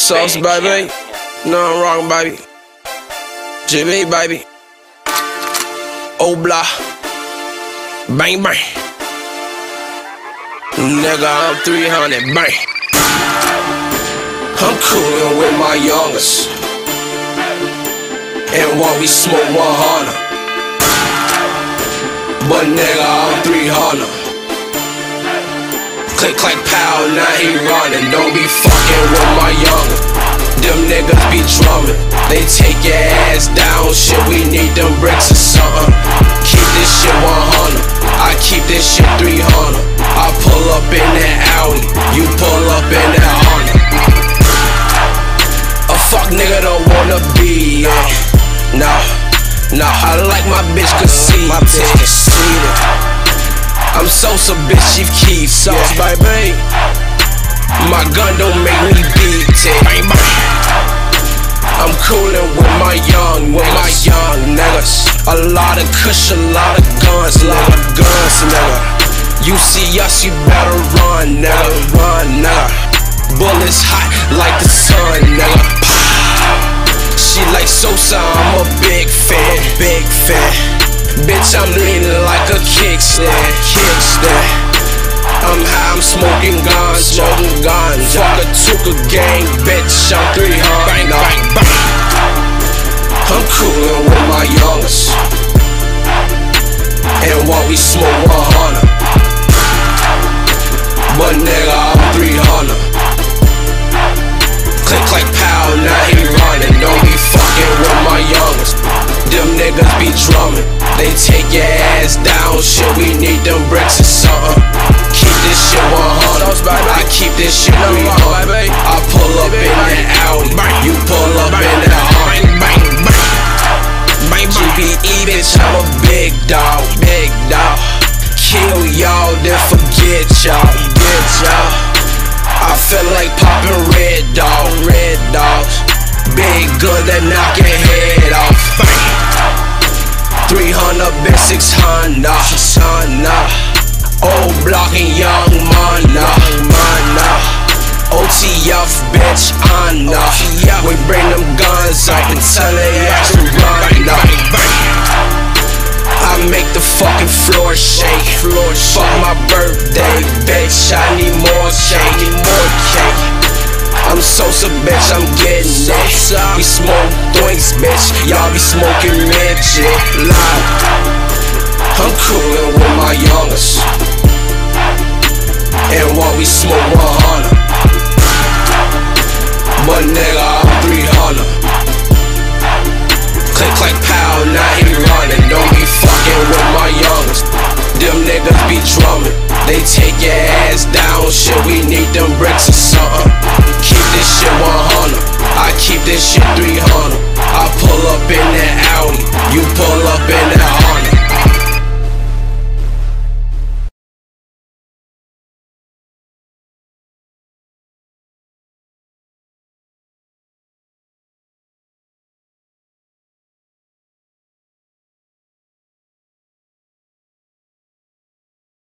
Sauce, baby. No, I'm wrong, baby. GB, baby. Obla. Bang, bang. Nigga, I'm 300, bang. I'm coolin' with my youngest. And while we smoke 100. But nigga, I'm 300. Click, clack, pow, now he running. Don't be fucking with my youngin'. Them niggas be drumming. They take your ass down. Shit, we need them bricks or something. Keep this shit 100. I keep this shit 300. I pull up in that Audi. You pull up in that Honda. A fuck nigga don't wanna be it. Nah, I like my bitch conceited. I'm Sosa, bitch, Chief Keef. Sauce, baby. My gun don't make me beat it. I'm coolin' with my young niggas. A lot of kush, a lot of guns, nigga. You see us, you better run, nigga. Bullets hot like the sun, nigga. She like Sosa, I'm a big fan. Bitch, I'm leaning like a kickstand. I'm high, I'm smoking ganja. Fuck a Tuka gang, bitch, I'm 300. Bang, bang, bang. I'm coolin' with my youngest. And while we smoke 100. But nigga, I'm 300. Click, clack, pow, now he running. Don't be fucking with my youngest. Them niggas be drumming. They take your ass down. Shit, we need them bricks or something. Keep this shit 100. I keep this shit 300. I pull up in that Audi. You pull up in that Honda. GBE, bitch, I'm a big dog. Kill y'all, then forget y'all. I feel like poppin' red dogs. Big gun that knock your head off. 300, bitch, 600. Old block and young mana. OTF, bitch, Anna. We bring them guns up and tell they ass to run up. I make the fucking floor shake. Fuck my birthday, bitch, I need more cake. I'm Sosa, bitch, I'm getting it. We smoke doinks, bitch, y'all be smoking midget. I'm coolin' with my youngest. And while we smoke 100. But nigga, I'm 300. Click, clack, pow, now he running. Don't be fucking with my youngest. Them niggas be drumming. They take your ass down. Shit, we need them